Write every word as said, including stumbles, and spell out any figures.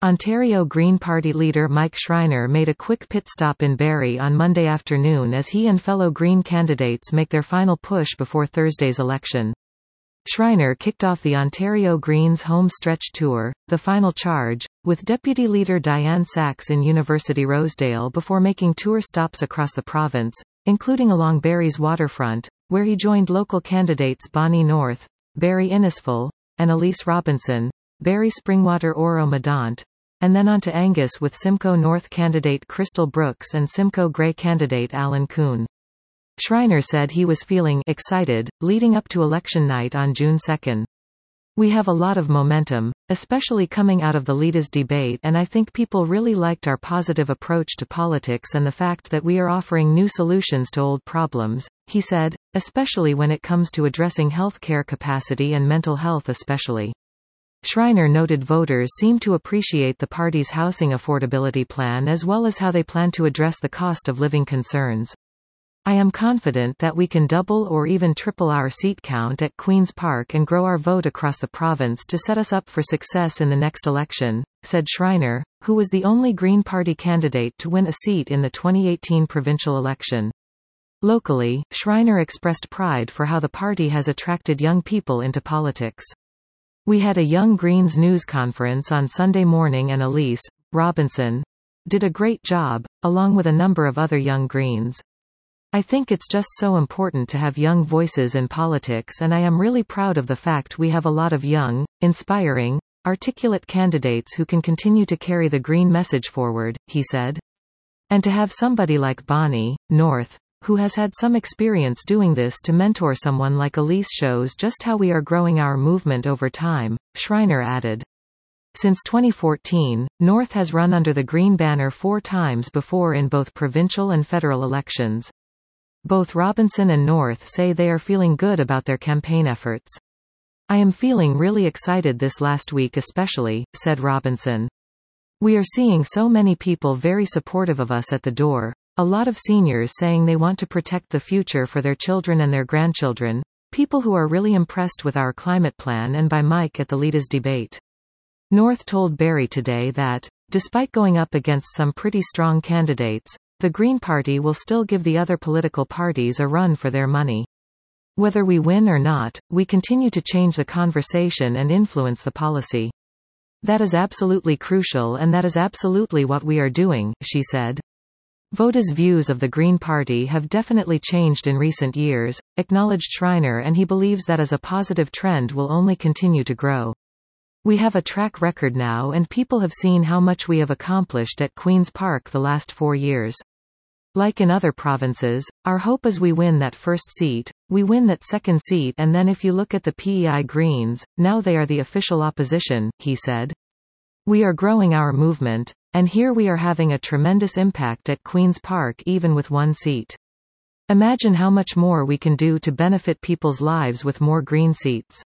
Ontario Green Party leader Mike Schreiner made a quick pit stop in Barrie on Monday afternoon as he and fellow Green candidates make their final push before Thursday's election. Schreiner kicked off the Ontario Greens home stretch tour, The Final Charge, with Deputy Leader Dianne Saxe in University Rosedale before making tour stops across the province, including along Barrie's waterfront, where he joined local candidates Bonnie North, Barrie Innisfil, and Elise Robinson, Barrie Springwater Oro-Medonte, and then on to Angus with Simcoe North candidate Crystal Brooks and Simcoe Grey candidate Alan Kuhn. Schreiner said he was feeling excited, leading up to election night on June second. "We have a lot of momentum, especially coming out of the leaders' debate, and I think people really liked our positive approach to politics and the fact that we are offering new solutions to old problems," he said, especially when it comes to addressing health care capacity and mental health especially. Schreiner noted voters seem to appreciate the party's housing affordability plan as well as how they plan to address the cost of living concerns. "I am confident that we can double or even triple our seat count at Queen's Park and grow our vote across the province to set us up for success in the next election," said Schreiner, who was the only Green Party candidate to win a seat in the twenty eighteen provincial election. Locally, Schreiner expressed pride for how the party has attracted young people into politics. "We had a Young Greens news conference on Sunday morning and Elise Robinson did a great job, along with a number of other Young Greens. I think it's just so important to have young voices in politics, and I am really proud of the fact we have a lot of young, inspiring, articulate candidates who can continue to carry the Green message forward," he said. "And to have somebody like Bonnie North, who has had some experience doing this to mentor someone like Elise shows just how we are growing our movement over time," Schreiner added. Since twenty fourteen, North has run under the Green banner four times before in both provincial and federal elections. Both Robinson and North say they are feeling good about their campaign efforts. "I am feeling really excited this last week especially," said Robinson. "We are seeing so many people very supportive of us at the door, a lot of seniors saying they want to protect the future for their children and their grandchildren, people who are really impressed with our climate plan and by Mike at the leaders' debate." North told Barrie today that, despite going up against some pretty strong candidates, the Green Party will still give the other political parties a run for their money. "Whether we win or not, we continue to change the conversation and influence the policy. That is absolutely crucial and that is absolutely what we are doing," she said. Voters' views of the Green Party have definitely changed in recent years, acknowledged Schreiner, and he believes that as a positive trend will only continue to grow. "We have a track record now and people have seen how much we have accomplished at Queen's Park the last four years. Like in other provinces, our hope is we win that first seat, we win that second seat, and then if you look at the P E I Greens, now they are the official opposition," he said. "We are growing our movement, and here we are having a tremendous impact at Queen's Park even with one seat. Imagine how much more we can do to benefit people's lives with more Green seats."